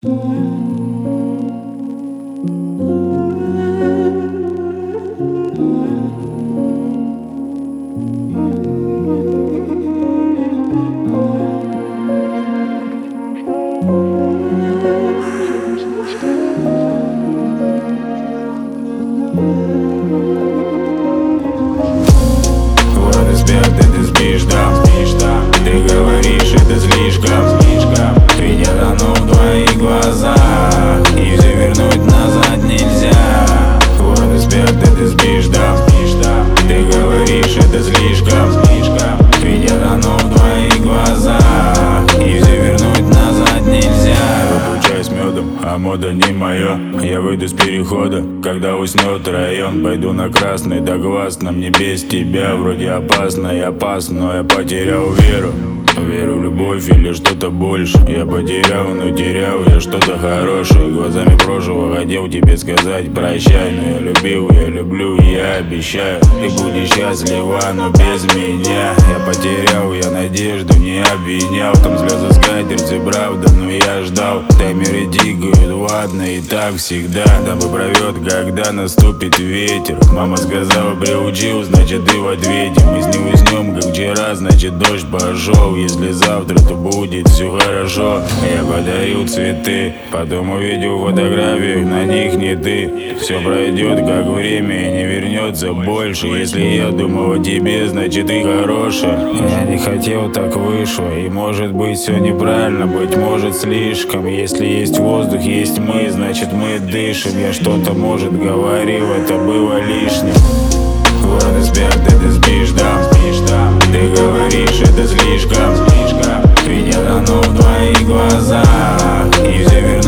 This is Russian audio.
Вот аспекты ты спишь, да? Ты говоришь, это слишком. Ведь я тону в твоих глазах, и все вернуть назад нельзя. Вот аспекты ты спишь, да? Ты говоришь, это слишком. Ведь я тону в твоих глазах, и все вернуть назад нельзя. Выпью чай с медом, а мода не моё. Я выйду с перехода, когда уснет район. Пойду на красный, да гласно, мне без тебя вроде опасно и опасно, но я потерял веру. Верю в любовь или что-то больше. Я потерял, но терял я что-то хорошее. Глазами прошлого хотел тебе сказать прощай. Но я любил, я люблю, я обещаю. Ты будешь счастлива, но без меня. Я потерял, я надежду не обвинял. Там слезы скатерти, правда, но я ждал. Таймеры тикают, ладно, и так всегда. Дабы провед, когда наступит ветер. Мама сказала, приучил, значит ты в ответе. Мы с ним уснем, как вчера, значит дождь пошел. Если завтра, то будет все хорошо. Я подарил цветы, потом увидел фотографии, на них не ты. Все пройдет, как время, и не вернется больше. Если я думал о тебе, значит ты хорошая. Я не хотел, так вышло, и может быть все неправильно, быть может слишком. Если есть воздух, есть мы, значит мы дышим. Я что-то, может, говорил, это было лишним. Вот аспекты ты спишь, да? Ты говоришь, это слишком. Ведь я тону в твоих глазах, и все вернуть